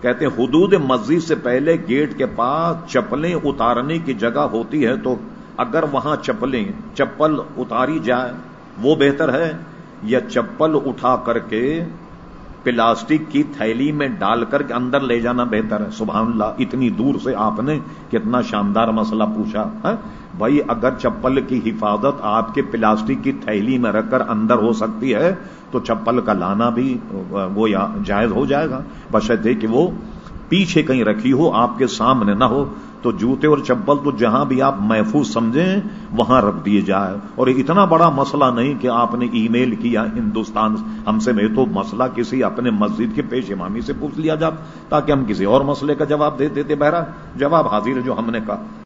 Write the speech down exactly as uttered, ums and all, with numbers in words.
कहते हैं हुदूद मस्जिद से पहले गेट के पास चप्पलें उतारने की जगह होती है, तो अगर वहां चप्पलें चप्पल उतारी जाए वो बेहतर है या चप्पल उठा करके प्लास्टिक की थैली में डालकर के अंदर ले जाना बेहतर है? सुभान अल्लाह, इतनी दूर से आपने कितना शानदार मसला पूछा है भाई। अगर चप्पल की हिफाजत आपके प्लास्टिक की थैली में रखकर अंदर हो सकती है तो चप्पल का लाना भी वो जायज हो जाएगा, बशर्ते कि वो पीछे कहीं रखी हो, आपके सामने ना हो। तो जूते और चप्पल तो जहां भी आप महफूज समझें वहां रख दिए जाए। और इतना बड़ा मसला नहीं कि आपने ईमेल किया हिंदुस्तान हमसे, में तो मसला किसी अपने मस्जिद के पेश इमामी से पूछ लिया जाता ताकि हम किसी और मसले का जवाब दे देते। बहरा जवाब हाजिर है जो हमने कहा।